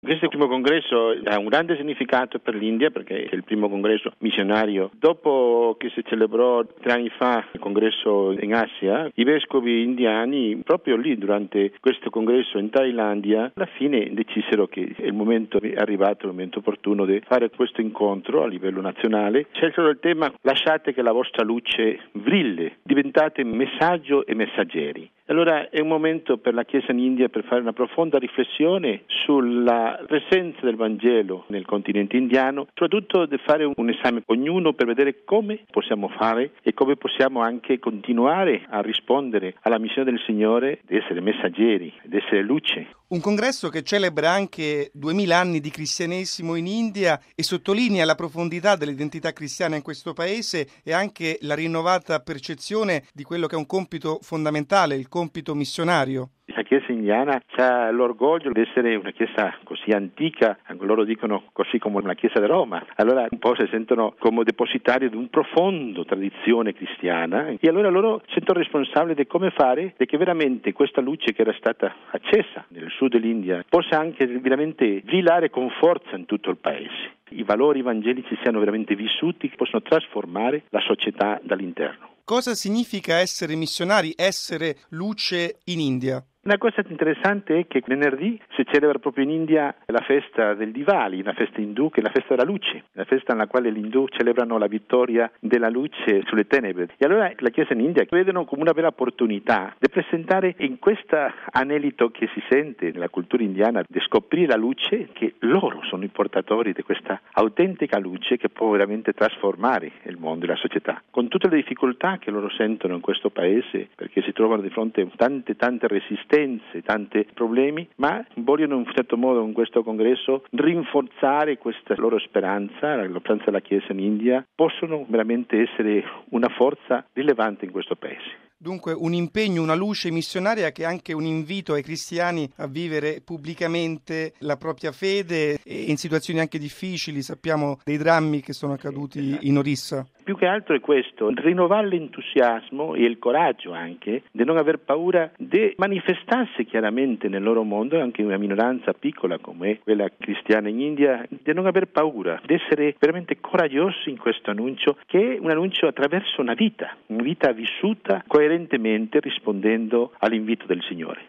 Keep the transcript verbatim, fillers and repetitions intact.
Questo primo congresso ha un grande significato per l'India perché è il primo congresso missionario. Dopo che si celebrò tre anni fa il congresso in Asia, i vescovi indiani proprio lì durante questo congresso in Thailandia alla fine decisero che il momento è arrivato, il momento opportuno di fare questo incontro a livello nazionale. Scelsero il tema "Lasciate che la vostra luce brilli", diventate messaggio e messaggeri. Allora è un momento per la Chiesa in India per fare una profonda riflessione sulla presenza del Vangelo nel continente indiano, soprattutto di fare un esame ognuno per vedere come possiamo fare e come possiamo anche continuare a rispondere alla missione del Signore di essere messaggeri, di essere luce. Un congresso che celebra anche duemila anni di cristianesimo in India e sottolinea la profondità dell'identità cristiana in questo paese e anche la rinnovata percezione di quello che è un compito fondamentale, il compito missionario. La Chiesa indiana ha l'orgoglio di essere una Chiesa così antica, anche loro dicono così come la Chiesa di Roma, allora un po' si sentono come depositari di un profondo tradizione cristiana e allora loro si sentono responsabili di come fare perché veramente questa luce che era stata accesa nel sud dell'India possa anche veramente brillare con forza in tutto il paese. I valori evangelici siano veramente vissuti, possono trasformare la società dall'interno. Cosa significa essere missionari, essere luce in India? Una cosa interessante è che venerdì si celebra proprio in India la festa del Diwali, una festa indù che è la festa della luce, la festa nella quale gli indù celebrano la vittoria della luce sulle tenebre. E allora la Chiesa in India vedono come una vera opportunità di presentare in questo anelito che si sente nella cultura indiana di scoprire la luce, che loro sono i portatori di questa autentica luce che può veramente trasformare il mondo e la società. Con tutte le difficoltà che loro sentono in questo paese, perché si trovano di fronte a tante tante resistenze, tanti problemi, ma vogliono in un certo modo in questo congresso rinforzare questa loro speranza, la speranza della Chiesa in India, possono veramente essere una forza rilevante in questo paese. Dunque un impegno, una luce missionaria che è anche un invito ai cristiani a vivere pubblicamente la propria fede e in situazioni anche difficili, sappiamo dei drammi che sono accaduti in Orissa. Più che altro è questo, rinnovare l'entusiasmo e il coraggio anche di non aver paura di manifestarsi chiaramente nel loro mondo, anche una minoranza piccola come quella cristiana in India, di non aver paura, di essere veramente coraggiosi in questo annuncio, che è un annuncio attraverso una vita, una vita vissuta coerentemente rispondendo all'invito del Signore.